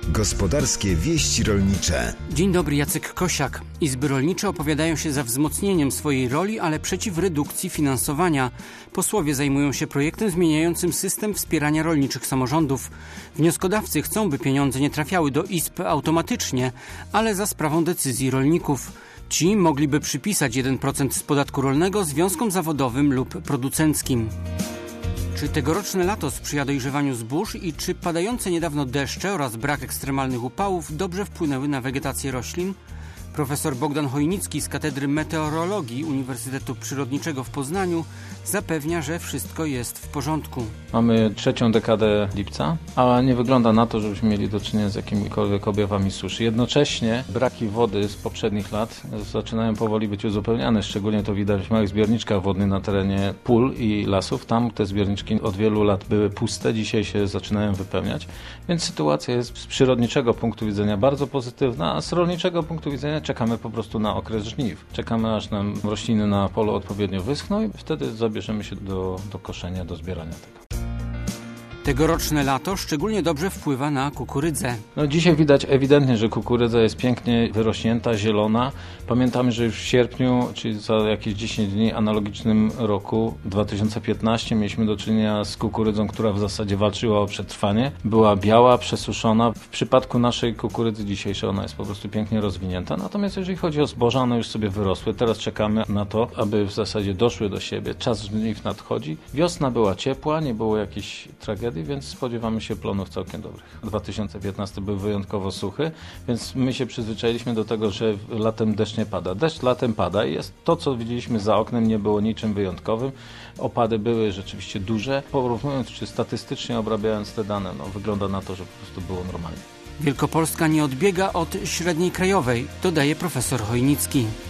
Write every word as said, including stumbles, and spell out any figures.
Gospodarskie wieści rolnicze. Dzień dobry, Jacek Kosiak. Izby rolnicze opowiadają się za wzmocnieniem swojej roli, ale przeciw redukcji finansowania. Posłowie zajmują się projektem zmieniającym system wspierania rolniczych samorządów. Wnioskodawcy chcą, by pieniądze nie trafiały do izb automatycznie, ale za sprawą decyzji rolników. Ci mogliby przypisać jeden procent z podatku rolnego związkom zawodowym lub producenckim. Czy tegoroczne lato sprzyja dojrzewaniu zbóż i czy padające niedawno deszcze oraz brak ekstremalnych upałów dobrze wpłynęły na wegetację roślin? Profesor Bogdan Chojnicki z Katedry Meteorologii Uniwersytetu Przyrodniczego w Poznaniu zapewnia, że wszystko jest w porządku. Mamy trzecią dekadę lipca, a nie wygląda na to, żebyśmy mieli do czynienia z jakimikolwiek objawami suszy. Jednocześnie braki wody z poprzednich lat zaczynają powoli być uzupełniane. Szczególnie to widać w małych zbiorniczkach wodnych na terenie pól i lasów. Tam te zbiorniczki od wielu lat były puste, dzisiaj się zaczynają wypełniać. Więc sytuacja jest z przyrodniczego punktu widzenia bardzo pozytywna, a z rolniczego punktu widzenia czekamy po prostu na okres żniw. Czekamy, aż nam rośliny na polu odpowiednio wyschną i wtedy zabierzemy się do, do koszenia, do zbierania tego. Tegoroczne lato szczególnie dobrze wpływa na kukurydzę. No dzisiaj widać ewidentnie, że kukurydza jest pięknie wyrośnięta, zielona. Pamiętamy, że już w sierpniu, czyli za jakieś dziesięć dni, analogicznym roku dwa tysiące piętnastym, mieliśmy do czynienia z kukurydzą, która w zasadzie walczyła o przetrwanie. Była biała, przesuszona. W przypadku naszej kukurydzy dzisiejszej ona jest po prostu pięknie rozwinięta. Natomiast jeżeli chodzi o zboża, one już sobie wyrosły. Teraz czekamy na to, aby w zasadzie doszły do siebie. Czas żniw nadchodzi. Wiosna była ciepła, nie było jakiejś tragedii, więc spodziewamy się plonów całkiem dobrych. dwa tysiące piętnasty był wyjątkowo suchy, więc my się przyzwyczailiśmy do tego, że latem deszcz nie pada. Deszcz latem pada i jest to, co widzieliśmy za oknem, nie było niczym wyjątkowym. Opady były rzeczywiście duże. Porównując czy statystycznie obrabiając te dane, no, wygląda na to, że po prostu było normalnie. Wielkopolska nie odbiega od średniej krajowej, dodaje profesor Chojnicki.